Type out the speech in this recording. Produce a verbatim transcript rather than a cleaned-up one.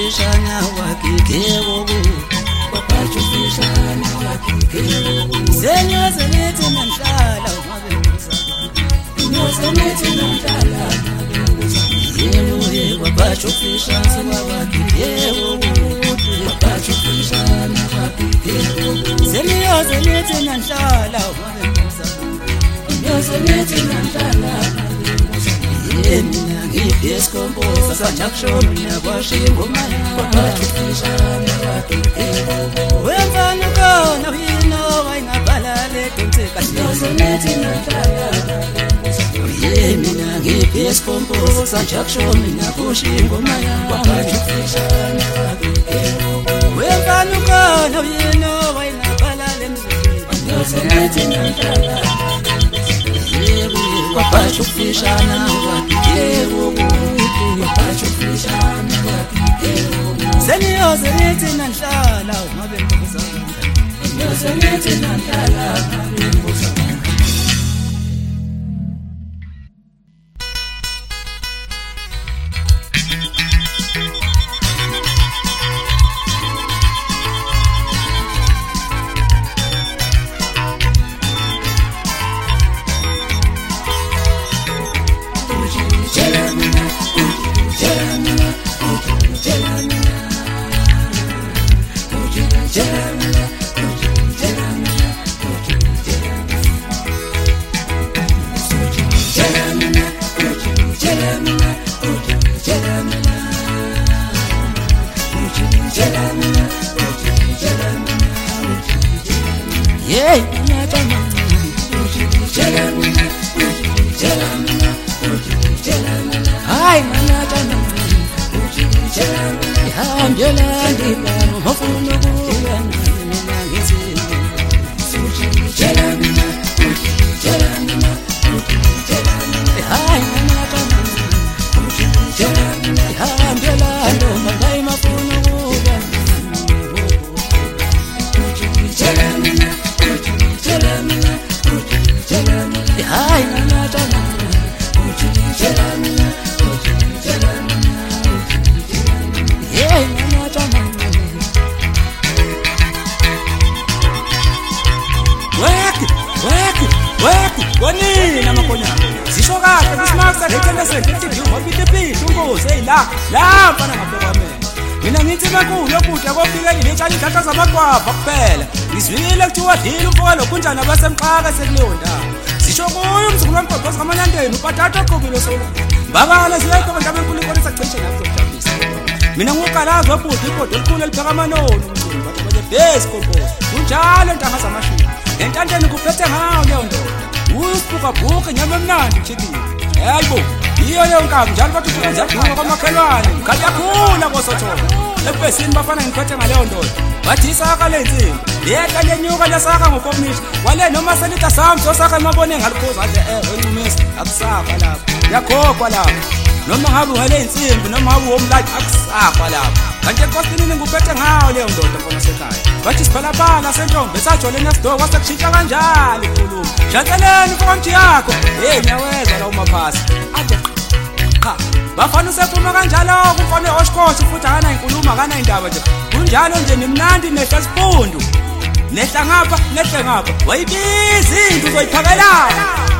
ufishana wakikebo waphatha ufishana wakikebo senyoze nithi namhlala ungabe ngizakala senyoze nithi namhlala yebo yebo waphatha ufishana wakikebo waphatha ufishana wakikebo senyoze nithi namhlala ungabe ngizakala senyoze nithi namhlala mina ngiyeskompoza sajakushona kwashingo maya waphathishana wakikebo wemfana kona wino wayingabhalale donseka siyosenethi nahlala mina ngiyeskompoza sajakushona kwashingo maya waphathishana wakikebo wemfana kona wino wayingabhalale siyosenethi nahlala waphatha ufishana wakikebo waphatha ufishana wakikebo senyoze nithi nanhlala ungabe ngizakala senyoze nithi nanhlala ungabe ngizakala Hey, hi, Wanina makonya sishoka bismarka lekelese ngithi ngobite phi ungoze la la mfana ngabheka mina mina ngithi bakulu lokudla kofika ilitshali idatha zamaqwapha kuphela ngizwile kuthiwa dile umfowalo kunjani abasemxhaka sekulonda sisho kuyo umzukulu wamgqogqoza kaManyandeni upatata qobilo solo babala siyekho bantu benkulu inkosi sacishe lapho kujabulisa mina ngukalazi wabhuda iqodo elikhulu elipheka amanono umcimbi bathi baje base kompost kunjalo ntanga zamashini entanteni kuphethe ngayo leyo ndoda usibuka buka nyama emnandi chikini hayibo iyo yonkabi njalo bathi ukwenza duka kwamakhelwane khathi yakhula kosothona ebhesini bafana ngiphethe ngaleyo ndoda bathi isaka lensimbi leka lenyuka lesaka ngokomnisha wale noma selita sami sosaka emabone ngalikhoza nje eh encumisa akusakwa lapho yakhokwa lapho noma ngabe uhele insimbi noma ngabe umlathi akusakwa lapho kanti enkosini ngiphethe ngayo leyo ndoda khona sekhaya bathi siphalaphala sentombe sajole nesidoko kwasekushintsha kanjalo ikhuluma janteleni konti yakho hey nyaweza la umaphasi ade cha bafana usephuma kanjalo kumfone oshkoshi futhi akana inkulumo akana indaba nje kunjalo nje nimnandi nehla sipundu nehla ngapha nehle ngapha wayibiza into uzoyiphakelana